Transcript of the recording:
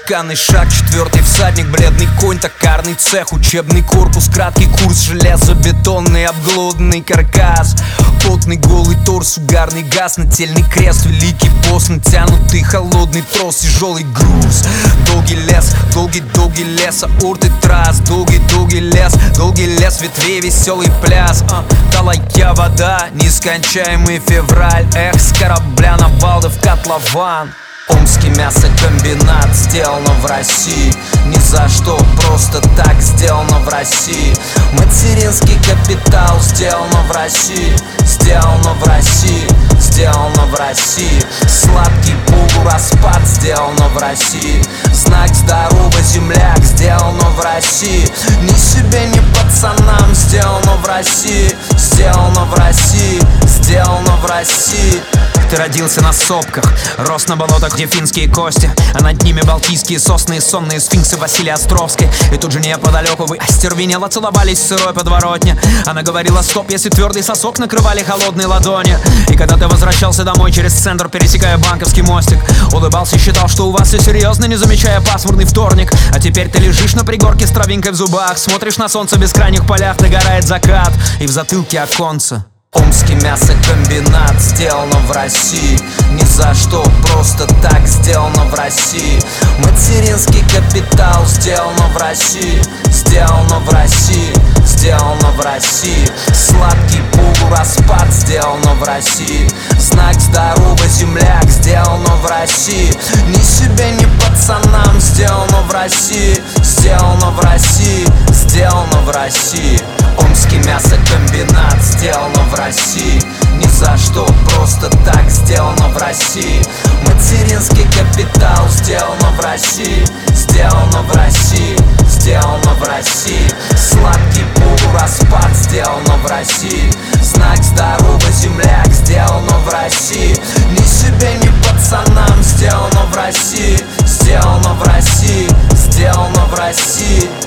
Спусканный шаг, четвертый всадник, бледный конь, токарный цех, учебный корпус, краткий курс, железобетонный обглоданный каркас, потный голый торс, угарный газ, нательный крест, великий босс, натянутый холодный трос, тяжелый груз. Долгий лес, аорты трасс, долгий лес ветвей, веселый пляс. Талая вода, нескончаемый февраль, эх, с корабля на балды в котлован. Омский мясокомбинат, сделано в России. Ни за что, просто так сделано в России. Материнский капитал, сделано в России. Сделано в России, сделано в России. Сладкий полураспад, сделано в России. Знак здорово, земляк, сделано в России. Ни себе, ни пацанам, сделано в России. Сделано в России, сделано в России. Ты родился на сопках, рос на болотах, где финские кости, а над ними балтийские сосны и сонные сфинксы Василия Островской. И тут же неподалеку вы остервенело целовались в сырой подворотне. Она говорила стоп, если твердый сосок накрывали холодные ладони. И когда ты возвращался домой через центр, пересекая Банковский мостик, улыбался и считал, что у вас все серьезно, не замечая пасмурный вторник. А теперь ты лежишь на пригорке с травинкой в зубах, смотришь на солнце в бескрайних полях, догорает закат, и в затылке оконце. Омский мясокомбинат, сделано в России. Ни за что, просто так сделано в России. Материнский капитал, сделано в России. Сделано в России, сделано в России. Сладкий полураспад, сделано в России. Знак здорово, земляк, сделано в России. Ни себе, ни пацанам, сделано в России. Сделано в России, сделано в России. Омский мясокомбинат, сделано в России. Ни за что, просто так сделано в России. Материнский капитал, сделано в России. Сделано в России, сделано в России. Сладкий полураспад, сделано в России. Знак здорово, земляк, сделано в России. Ни себе, ни пацанам, сделано в России. Сделано в России, сделано в России.